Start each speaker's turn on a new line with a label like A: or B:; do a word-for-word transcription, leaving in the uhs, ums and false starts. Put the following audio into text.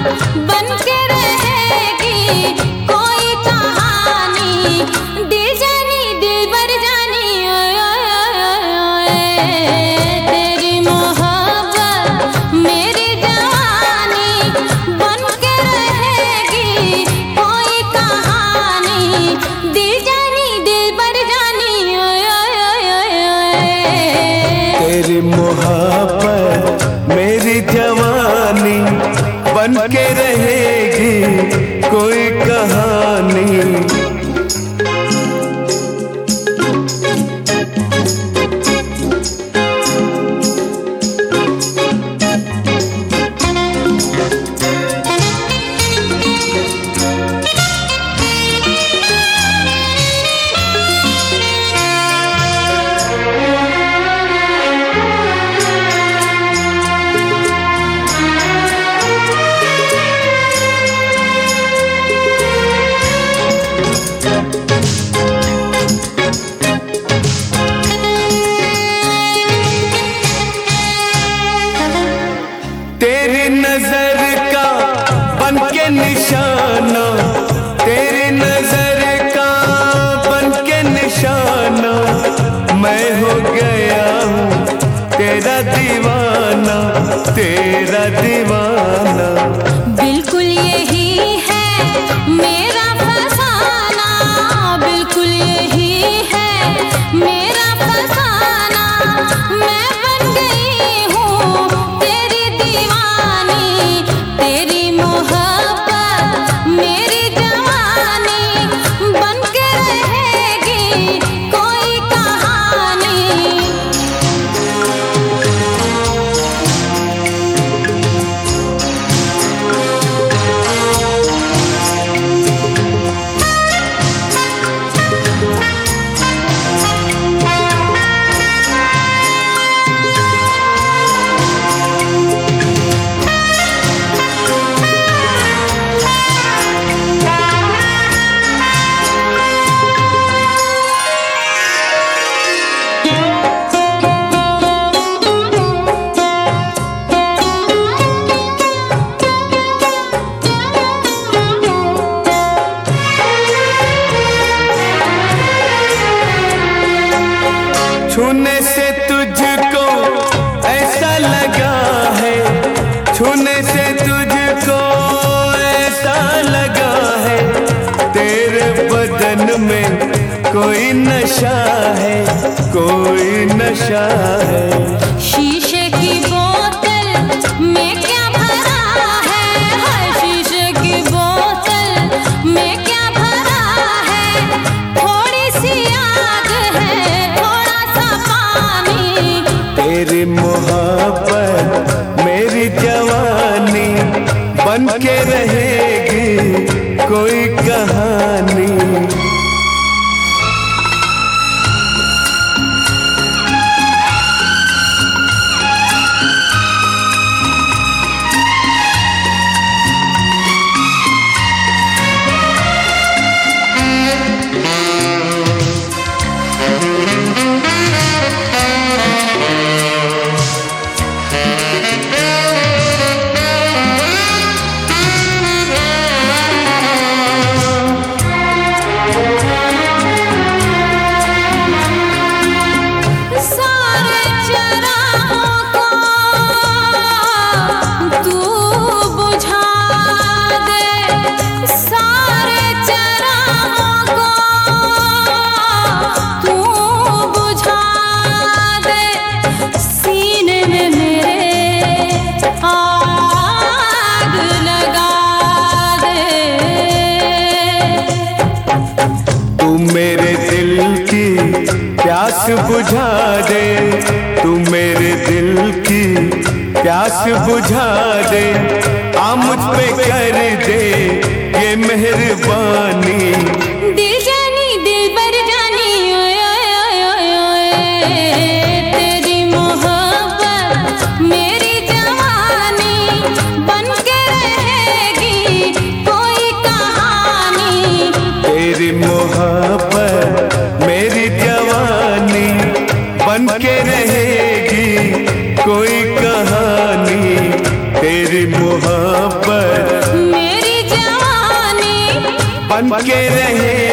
A: बन के रहेगी कोई कहानी। दिल जानी दिलबर जानी ओए ओए ओए, तेरी मोहब्बत मेरी जवानी बन के रहेगी कोई कहानी। दिल जानी दिलबर जानी ओए ओए ओए ओए,
B: तेरी मोहब्बत मेरी जवानी बन के रहेगी कोई कहानी। तेरी नजर का बन के निशाना, तेरी नजर का बन के निशाना, मैं हो गया हूँ तेरा दीवाना, तेरा दीवाना।
A: बिल्कुल यही है मेरा फसाना, बिल्कुल यही है मेरा फसाना। मैं बन गई हूँ तेरी दीवानी, तेरी मोहब्बत मेरी जवानी बन के रहेगी कोई कहानी।
B: छूने से तुझको ऐसा लगा है, छूने से तुझको ऐसा लगा है, तेरे बदन में कोई नशा है, कोई नशा है।
A: शीशे की बोतल में क्या भरा है, हर शीशे की बोतल में क्या भरा है। थोड़ी सी आग है थोड़ा सा पानी,
B: तेरी मोहब्बत मेरी जवानी बन के रहेगी कोई कहानी। प्यास बुझा दे, तू मेरे दिल की प्यास बुझा दे, आ मुझ पे कर दे ये मेहरबानी।
A: दिल जानी दिलबर जानी ओए ओए ओए ओए, तेरी मोहब्बत मेरी जवानी बन के रहेगी कोई कहानी।
B: तेरी मोहब्बत मेरी जवानी बन के रहेगी कोई कहानी। तेरी मोहब्बत बन के रहे